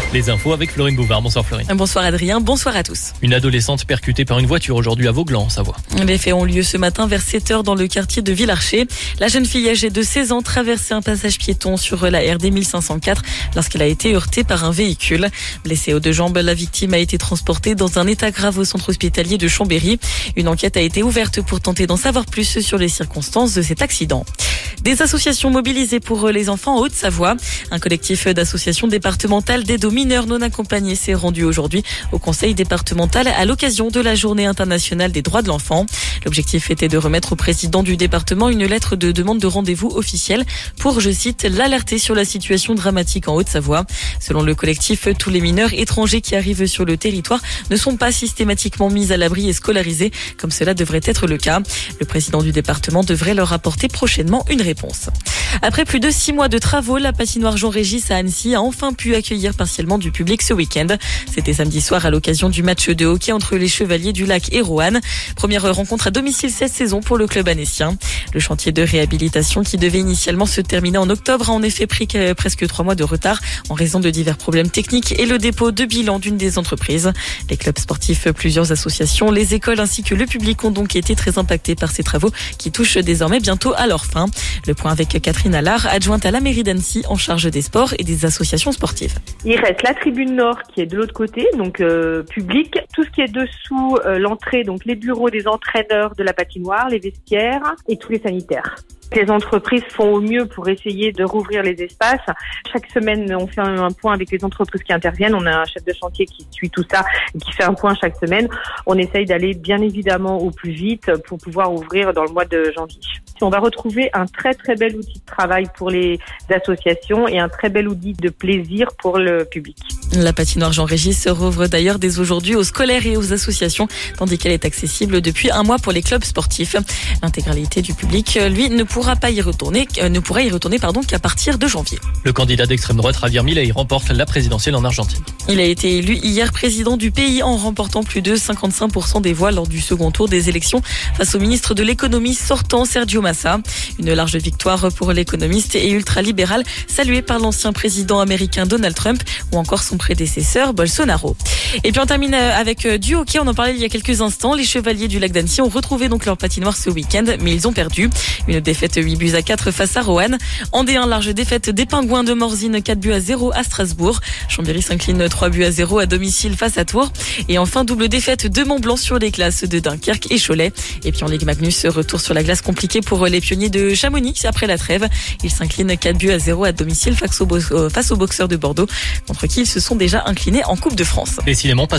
Les infos avec Florine Bouvard. Bonsoir Florine. Bonsoir Adrien, bonsoir à tous. Une adolescente percutée par une voiture aujourd'hui à Vauglan, en Savoie. Les faits ont lieu ce matin vers 7h dans le quartier de Villarcher. La jeune fille âgée de 16 ans traversait un passage piéton sur la RD 1504 lorsqu'elle a été heurtée par un véhicule. Blessée aux deux jambes, la victime a été transportée dans un état grave au centre hospitalier de Chambéry. Une enquête a été ouverte pour tenter d'en savoir plus sur les circonstances de cet accident. Des associations mobilisées pour les enfants en Haute-Savoie. Un collectif d'associations départementales d'aide aux mineurs non accompagnés s'est rendu aujourd'hui au conseil départemental à l'occasion de la journée internationale des droits de l'enfant. L'objectif était de remettre au président du département une lettre de demande de rendez-vous officiel pour, je cite, l'alerter sur la situation dramatique en Haute-Savoie. Selon le collectif, tous les mineurs étrangers qui arrivent sur le territoire ne sont pas systématiquement mis à l'abri et scolarisés comme cela devrait être le cas. Le président du département devrait leur apporter prochainement une réponse. Après plus de 6 mois de travaux, la patinoire Jean-Régis à Annecy a enfin pu accueillir partiellement du public ce week-end. C'était samedi soir à l'occasion du match de hockey entre les Chevaliers du Lac et Roanne. Première rencontre à domicile cette saison pour le club annécien. Le chantier de réhabilitation qui devait initialement se terminer en octobre a en effet pris presque 3 mois de retard en raison de divers problèmes techniques et le dépôt de bilan d'une des entreprises. Les clubs sportifs, plusieurs associations, les écoles ainsi que le public ont donc été très impactés par ces travaux qui touchent désormais bientôt à leur fin. Le point avec Catherine Allard, adjointe à la mairie d'Annecy en charge des sports et des associations sportives. Il reste la tribune nord qui est de l'autre côté, donc public. Tout ce qui est dessous l'entrée, donc les bureaux des entraîneurs de la patinoire, les vestiaires et tous les sanitaires. Les entreprises font au mieux pour essayer de rouvrir les espaces. Chaque semaine, on fait un point avec les entreprises qui interviennent. On a un chef de chantier qui suit tout ça et qui fait un point chaque semaine. On essaye d'aller bien évidemment au plus vite pour pouvoir ouvrir dans le mois de janvier. On va retrouver un très très bel outil de travail pour les associations et un très bel outil de plaisir pour le public. La patinoire Jean-Régis rouvre d'ailleurs dès aujourd'hui aux scolaires et aux associations, tandis qu'elle est accessible depuis 1 mois pour les clubs sportifs. L'intégralité du public, lui, ne pourra y retourner qu'à partir de janvier. Le candidat d'extrême droite Javier Milei remporte la présidentielle en Argentine. Il a été élu hier président du pays en remportant plus de 55% des voix lors du second tour des élections face au ministre de l'économie sortant Sergio Massa. Une large victoire pour l'économiste et ultralibéral salué par l'ancien président américain Donald Trump ou encore son prédécesseur Bolsonaro. Et puis on termine avec du hockey, on en parlait il y a quelques instants. Les Chevaliers du Lac d'Annecy ont retrouvé donc leur patinoire ce week-end, mais ils ont perdu. Une défaite 8-4 face à Roanne. En D1, large défaite des Pingouins de Morzine 4-0 à Strasbourg. Chambéry s'incline 3-0 à domicile face à Tours. Et enfin, double défaite de Mont-Blanc sur les glaces de Dunkerque et Cholet. Et puis en Ligue Magnus, retour sur la glace compliqué pour les pionniers de Chamonix après la trêve. Ils s'inclinent 4-0 à domicile face aux boxeurs de Bordeaux, contre qui ils se sont déjà inclinés en Coupe de France. Décidément,